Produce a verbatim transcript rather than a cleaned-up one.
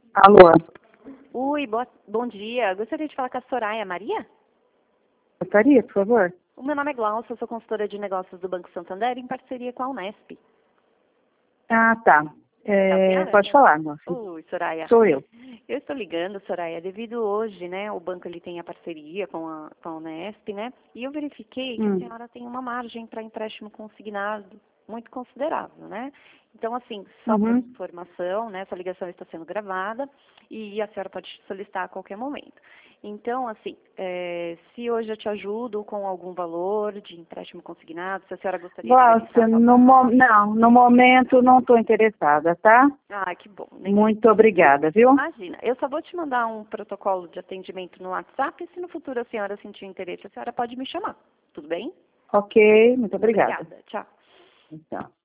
Alô, Oi, boa- bom dia. Gostaria de falar com a Soraya Maria? gostaria, por favor? O meu nome é Glaucia, eu sou consultora de negócios do Banco Santander em parceria com a Unesp. Ah, tá. É a É, senhora? pode falar, moça. Oi, Soraya. Sou eu. Eu estou ligando, Soraya, devido hoje, né, o banco ele tem a parceria com a, com a Unesp, né, e eu verifiquei que a Hum. senhora tem uma margem para empréstimo consignado muito considerável, né? Então, assim, só para Uhum. informação, né, essa ligação está sendo gravada e a senhora pode solicitar a qualquer momento. Então, assim, eh, se hoje eu te ajudo com algum valor de empréstimo consignado, se a senhora gostaria de verificar Glaucia, sua no mo margem. não, no momento não estou interessada, tá? Ah, que bom. Nem Muito obrigada, viu? Imagina, eu só vou te mandar um protocolo de atendimento no WhatsApp e se no futuro a senhora sentir interesse, a senhora pode me chamar. Tudo bem? Ok, muito obrigada. Obrigada. Tchau. Então.